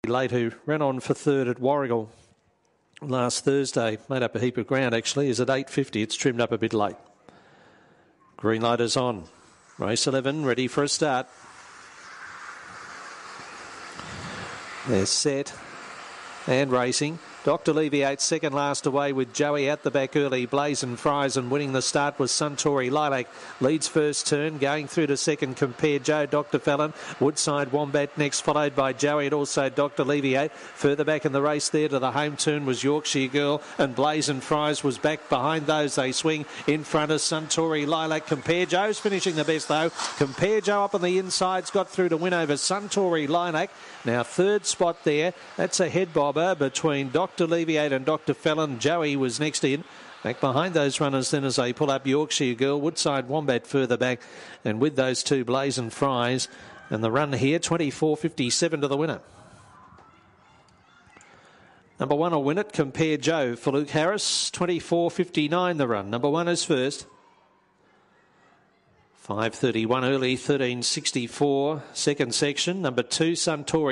Late, who ran on for third at Warragul last Thursday, made up a heap of ground actually, is at 8.50. It's trimmed up a bit late. Green light is on. Race 11 ready for a start. They're set and racing. Dr. Leviate second last away with Joey at the back early. Blazing Fries and winning the start was Suntory Lilac. Leads first turn, going through to second. Compare Joe, Dr. Fallon. Woodside Wombat next, followed by Joey and also Dr. Leviate. Further back in the race there to the home turn was Yorkshire Girl, and Blazing Fries was back behind those. They swing in front of Suntory Lilac. Compare Joe's finishing the best though. Compare Joe up on the insides, got through to win over Suntory Lilac. Now third spot there. That's a head bobber between Dr. Leviate and Dr. Fallon. Joey was next in. Back behind those runners then as they pull up Yorkshire Girl, Woodside Wombat further back, and with those two Blazing Fries. And the run here, 24.57 to the winner. Number one will win it. Compare Joe for Luke Harris. 24.59 the run. Number one is first. 5.31 early, 13.64 second section. Number two, Suntory.